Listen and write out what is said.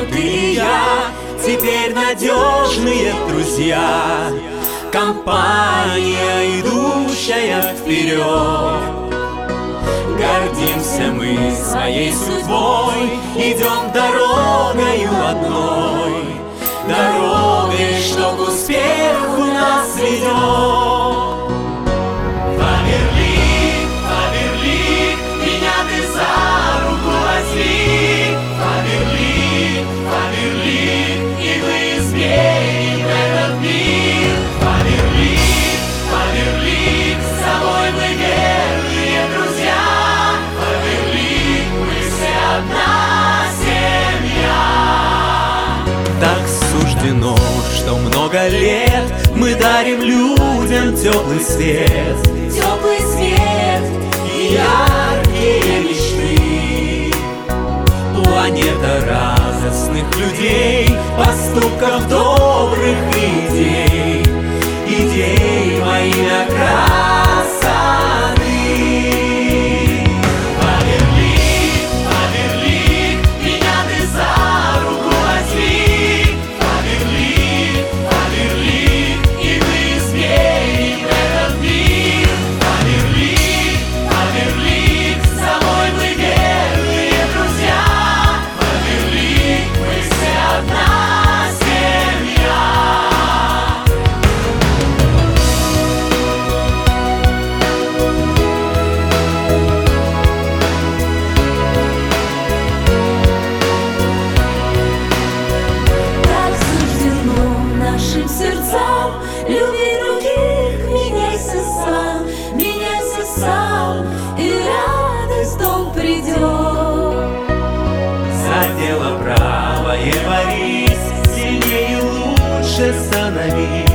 ты и я теперь надежные друзья, компания, идущая вперед. Гордимся мы своей судьбой, идем дорогою одной, дорогой, что к успеху нас ведет. Фаберлик, Фаберлик, меня ты за руку возьми. Фаберлик, Фаберлик, и мы изменим этот мир. Фаберлик, Фаберлик, с тобой мы верные друзья. Фаберлик, мы все одна семья. Так суждено, что много лет мы дарим людям теплый свет, теплый свет и яркие мечты. Планета радостных людей, поступков добрых идей, идей во имя красоты. Фаберлик, Фаберлик, меня ты за руку возьми. Фаберлик, Фаберлик, и мы изменим этот мир. Фаберлик, Фаберлик, с тобой мы верные друзья. Фаберлик, мы все одна семья. Так суждено нашим сердцам любить других, меняйся сам, и радость в дом придет. За дело правое борись, сильнее и лучше становись.